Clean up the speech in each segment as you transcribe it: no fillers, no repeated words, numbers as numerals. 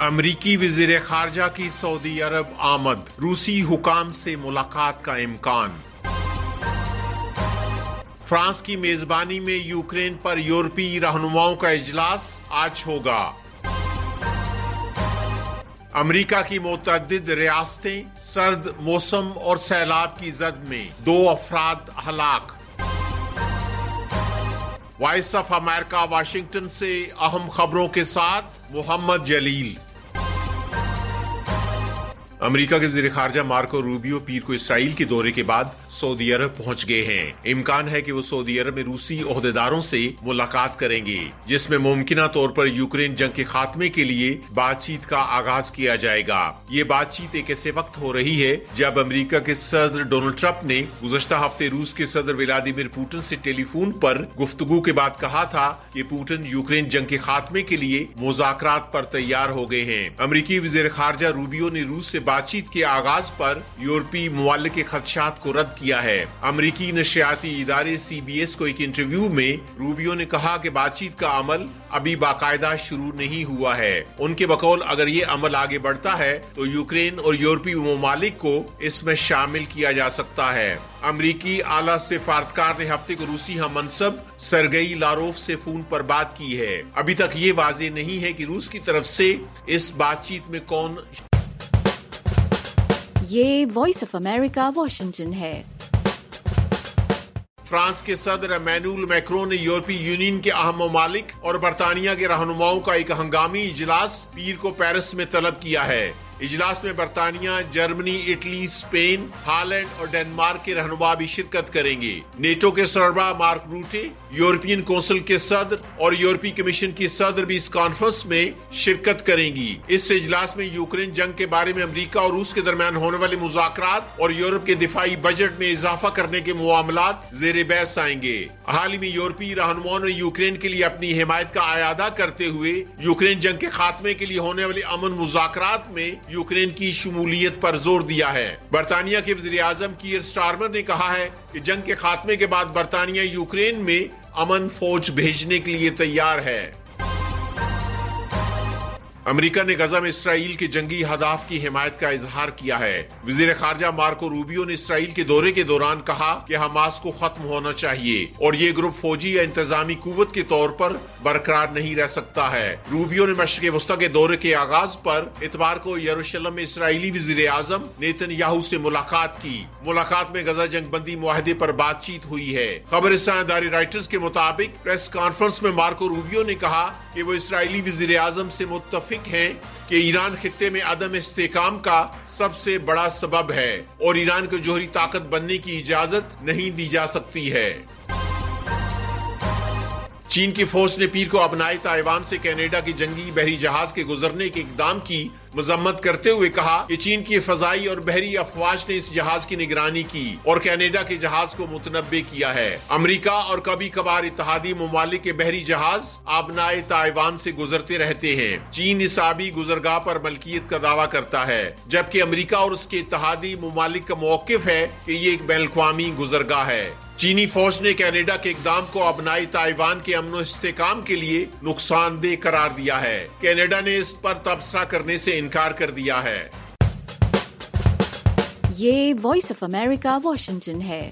امریکی وزیر خارجہ کی سعودی عرب آمد، روسی حکام سے ملاقات کا امکان۔ فرانس کی میزبانی میں یوکرین پر یورپی رہنماؤں کا اجلاس آج ہوگا۔ امریکہ کی متعدد ریاستیں سرد موسم اور سیلاب کی زد میں، 2 افراد ہلاک۔ وائس آف امریکہ واشنگٹن سے اہم خبروں کے ساتھ محمد جلیل۔ امریکہ کے وزیر خارجہ مارکو روبیو پیر کو اسرائیل کے دورے کے بعد سعودی عرب پہنچ گئے ہیں۔ امکان ہے کہ وہ سعودی عرب میں روسی عہدیداروں سے ملاقات کریں گے، جس میں ممکنہ طور پر یوکرین جنگ کے خاتمے کے لیے بات چیت کا آغاز کیا جائے گا۔ یہ بات چیت ایک ایسے وقت ہو رہی ہے جب امریکہ کے صدر ڈونلڈ ٹرمپ نے گزشتہ ہفتے روس کے صدر ولادیمیر پوٹن سے ٹیلی فون پر گفتگو کے بعد کہا تھا کہ پوٹن یوکرین جنگ کے خاتمے کے لیے مذاکرات پر تیار ہو گئے ہیں۔ امریکی وزیر خارجہ روبیو نے روس سے بات چیت کے آغاز پر یورپی ممالک کے خدشات کو رد کیا ہے۔ امریکی نشریاتی ادارے CBS کو ایک انٹرویو میں روبیو نے کہا کہ بات چیت کا عمل ابھی باقاعدہ شروع نہیں ہوا ہے۔ ان کے بقول اگر یہ عمل آگے بڑھتا ہے تو یوکرین اور یورپی ممالک کو اس میں شامل کیا جا سکتا ہے۔ امریکی اعلیٰ سفارتکار نے ہفتے کو روسی ہم منصب سرگئی لاروف سے فون پر بات کی ہے۔ ابھی تک یہ واضح نہیں ہے کہ روس کی طرف سے اس بات چیت میں کون۔ یہ وائس آف امریکہ واشنگٹن ہے۔ فرانس کے صدر ایمینوئل میکرون نے یورپی یونین کے اہم ممالک اور برطانیہ کے رہنماؤں کا ایک ہنگامی اجلاس پیر کو پیرس میں طلب کیا ہے۔ اجلاس میں برطانیہ، جرمنی، اٹلی، اسپین، ہالینڈ اور ڈنمارک کے رہنما بھی شرکت کریں گے۔ نیٹو کے سربراہ مارک روٹے، یورپین کونسل کے صدر اور یورپی کمیشن کی صدر بھی اس کانفرنس میں شرکت کریں گی۔ اس اجلاس میں یوکرین جنگ کے بارے میں امریکہ اور روس کے درمیان ہونے والے مذاکرات اور یورپ کے دفاعی بجٹ میں اضافہ کرنے کے معاملات زیر بحث آئیں گے۔ حال ہی میں یورپی رہنماؤں نے یوکرین کے لیے اپنی حمایت کا اعادہ کرتے ہوئے یوکرین جنگ کے خاتمے کے لیے ہونے والے امن مذاکرات میں یوکرین کی شمولیت پر زور دیا ہے۔ برطانیہ کے وزیر اعظم کیئر سٹارمر نے کہا ہے کہ جنگ کے خاتمے کے بعد برطانیہ یوکرین میں امن فوج بھیجنے کے لیے تیار ہے۔ امریکہ نے غزہ میں اسرائیل کے جنگی اہداف کی حمایت کا اظہار کیا ہے۔ وزیر خارجہ مارکو روبیو نے اسرائیل کے دورے کے دوران کہا کہ حماس کو ختم ہونا چاہیے اور یہ گروپ فوجی یا انتظامی قوت کے طور پر برقرار نہیں رہ سکتا ہے۔ روبیو نے مشرق وسطیٰ کے دورے کے آغاز پر اتوار کو یروشلم میں اسرائیلی وزیر اعظم نیتن یاہو سے ملاقات کی۔ ملاقات میں غزہ جنگ بندی معاہدے پر بات چیت ہوئی ہے۔ خبر رساں ادارے رائٹرز کے مطابق پریس کانفرنس میں مارکو روبیو نے کہا کہ وہ اسرائیلی وزیر اعظم سے متفق ہیں کہ ایران خطے میں عدم استحکام کا سب سے بڑا سبب ہے اور ایران کو جوہری طاقت بننے کی اجازت نہیں دی جا سکتی ہے۔ چین کی فوج نے پیر کو اپنائے تائیوان سے کینیڈا کے جنگی بحری جہاز کے گزرنے کے اقدام کی مذمت کرتے ہوئے کہا کہ چین کی فضائی اور بحری افواج نے اس جہاز کی نگرانی کی اور کینیڈا کے جہاز کو متنبع کیا ہے۔ امریکہ اور کبھی کبھار اتحادی ممالک کے بحری جہاز آبنائے تائیوان سے گزرتے رہتے ہیں۔ چین اس آبی گزرگاہ پر ملکیت کا دعویٰ کرتا ہے، جبکہ امریکہ اور اس کے اتحادی ممالک کا موقف ہے کہ یہ ایک بین الاقوامی گزرگاہ ہے۔ چینی فوج نے کینیڈا کے اقدام کو آبنائی تائیوان کے امن و استحکام کے لیے نقصان دہ قرار دیا ہے۔ کینیڈا نے اس پر تبصرہ کرنے سے انکار کر دیا ہے۔ یہ وائس آف امریکہ واشنگٹن ہے۔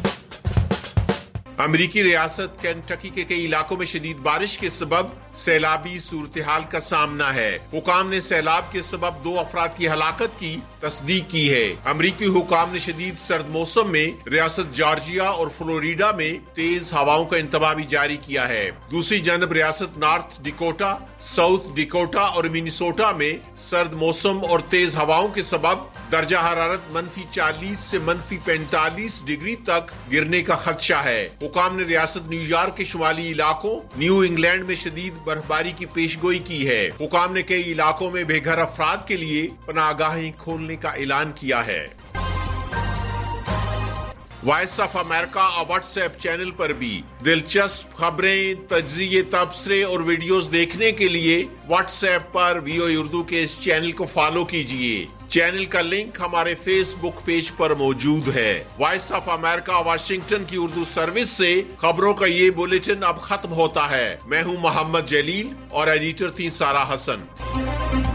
امریکی ریاست کینٹکی کے کئی علاقوں میں شدید بارش کے سبب سیلابی صورتحال کا سامنا ہے۔ حکام نے سیلاب کے سبب 2 افراد کی ہلاکت کی تصدیق کی ہے۔ امریکی حکام نے شدید سرد موسم میں ریاست جارجیا اور فلوریڈا میں تیز ہواؤں کا انتباہ بھی جاری کیا ہے۔ دوسری جانب ریاست نارتھ ڈیکوٹا، ساؤتھ ڈیکوٹا اور منیسوٹا میں سرد موسم اور تیز ہواؤں کے سبب درجہ حرارت -40 سے -45 ڈگری تک گرنے کا خدشہ ہے۔ حکام نے ریاست نیو یارک کے شمالی علاقوں نیو انگلینڈ میں شدید برفباری کی پیش گوئی کی ہے۔ حکام نے کئی علاقوں میں بے گھر افراد کے لیے پناہ گاہیں کھولنے کا اعلان کیا ہے۔ وائس آف امریکہ اور واٹس ایپ چینل پر بھی دلچسپ خبریں، تجزیے، تبصرے اور ویڈیوز دیکھنے کے لیے واٹس ایپ پر VOA اردو کے اس چینل کو فالو کیجیے۔ چینل کا لنک ہمارے فیس بک پیج پر موجود ہے۔ وائس آف امریکہ واشنگٹن کی اردو سروس سے خبروں کا یہ بلیٹن اب ختم ہوتا ہے۔ میں ہوں محمد جلیل اور ایڈیٹر تھی سارا حسن۔